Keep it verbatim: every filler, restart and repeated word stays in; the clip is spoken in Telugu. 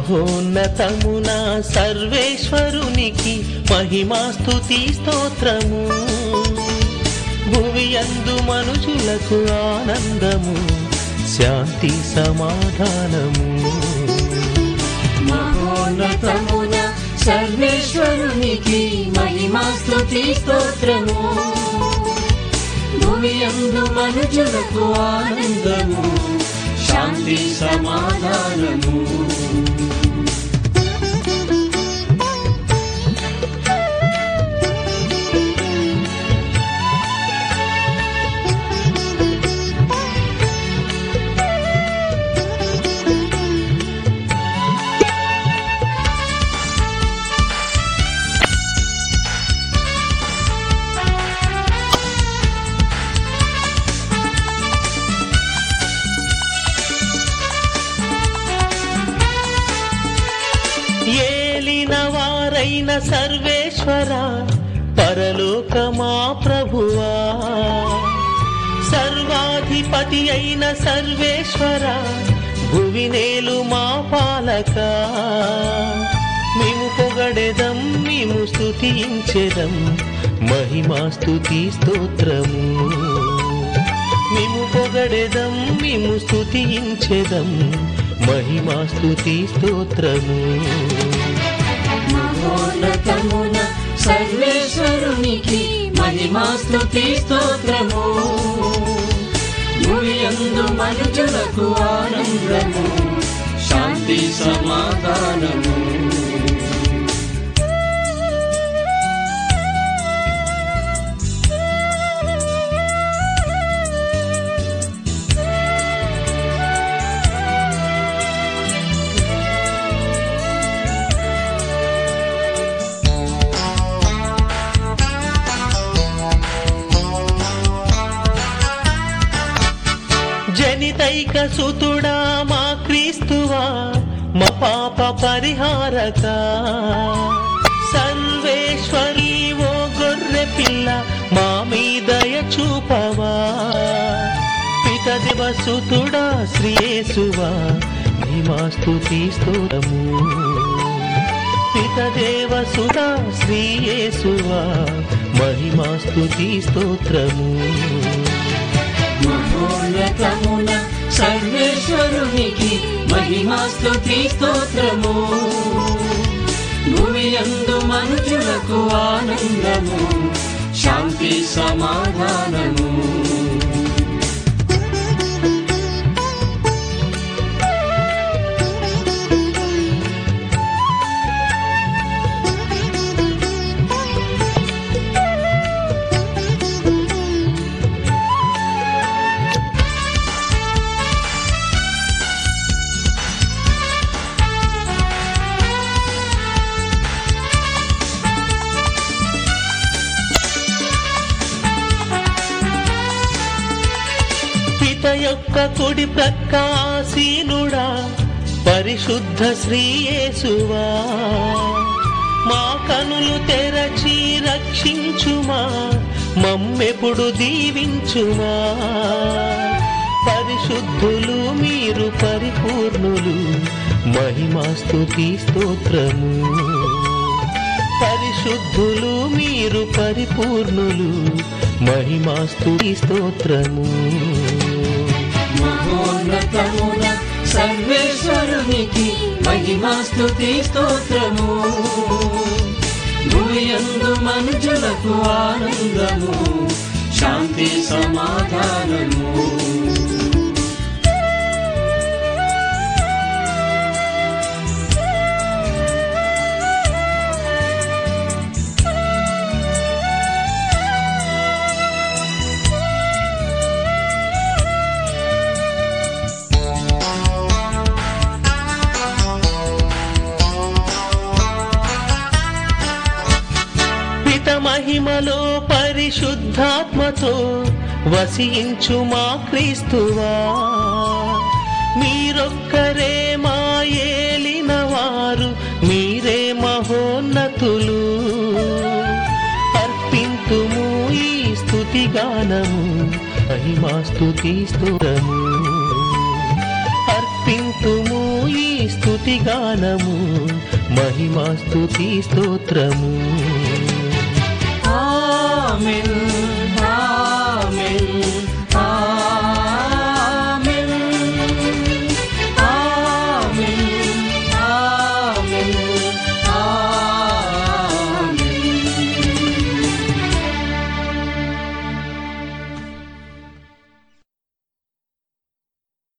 మహోన్నతమున సర్వేశ్వరునికి మహిమాస్తుతి స్తోత్రము. భువియందు మనుషులకు ఆనందము, శాంతి సమాధానము. మహోన్నతమున సర్వేశ్వరునికి మహిమాస్తుతి స్తోత్రము. భువియందు మనుషులకు ఆనందము, శాంతి సమాధానము. ఏలిన వారైన సర్వేశ్వర, పరలోకమా ప్రభువా, సర్వాధిపతి అయిన సర్వేశ్వర, భువినేలు మా పాలక. మేము పొగడెదం, మేము స్తుతించెదం, మహిమాస్తుతి స్తోత్రము. మేము పొగడెదం, మేము స్తుతించెదం, మహిమాస్తుతి స్తోత్రము. మహోన్నతమున సర్వేశ్వరునికి మహిమాస్తుతి స్తోత్రము. భువియందు మనుషులకు ఆనందము, శాంతి సమాధానము. జనితైక సుతుడా మా క్రీస్తువా, మా పాప పరిహారక. సర్వేశ్వరి ఓ గొర్రె పిల్ల, మా మీదయ చూపవా. పితదేవ సుతుడా శ్రీయేసువా, మహిమాస్తుతి స్తోత్రము. పితదేవ సుతా శ్రీయేసువా, మహిమాస్తుతి స్తోత్రము. మహోన్నతమున సర్వేశ్వరునికి మహిమాస్తుతి స్తోత్రము. భువియందు మనుషులకు ఆనందము, శాంతి సమాధానము. పిత యొక్క కుడి ప్రక్క ఆసీనుడా, పరిశుద్ధ శ్రీయేసువా, మా కనులు తెరచి రక్షించుమా, మమ్మెప్పుడు దీవించుమా. పరిశుద్ధులు మీరు పరిపూర్ణులు, మహిమాస్తుతి స్తోత్రము. పరిశుద్ధులు మీరు పరిపూర్ణులు, మహిమాస్తుతి స్తోత్రము. మహోన్నతమున సర్వేశ్వరునికి మహిమాస్తుతి స్తోత్రము. భువియందు మనుషులకు ఆనందము, శాంతి సమాధానము. మహిమలో పరిశుద్ధాత్మతో వసించు మా క్రీస్తువా, మీరొక్కరే మా ఏలిన వారు, మీరే మహోన్నతులు. అర్పింతుము ఈ స్తుతి గానము, మహిమాస్తుతి స్తోత్రము. అర్పింతుము ఈ స్తుతి స్తుతి గానము మహిమా స్తుతి స్తోత్రము. ఆమేన్.